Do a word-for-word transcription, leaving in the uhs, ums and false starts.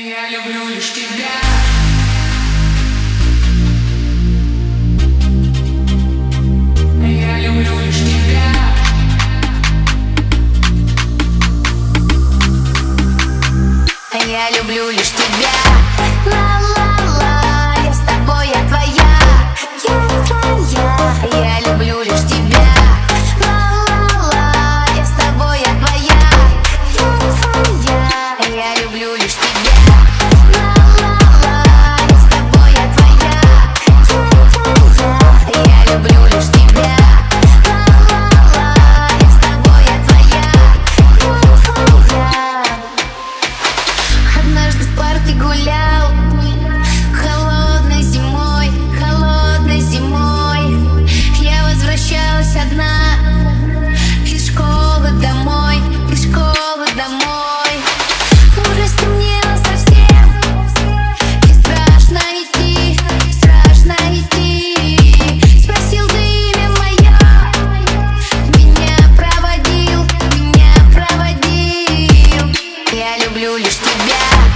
Я люблю лишь тебя. Я люблю лишь тебя. Я люблю лишь тебя. Ла-ла-ла, я с тобой, я твоя, я твоя. Я люблю лишь тебя. Ла-ла-ла, я с тобой, я твоя, я твоя. Я люблю лишь тебя. Ла-ла-ла, я с тобой, я твоя, я твоя. Я люблю лишь тебя. Ла-ла-ла, я с тобой, я твоя, я твоя. Однажды в парке гулял холодной зимой, холодной зимой. Я возвращалась одна из школы домой, из школы домой. Уже стемнело совсем, и страшно идти, страшно идти. Спросил ты имя мое, меня проводил, меня проводил. Я люблю лишь тебя.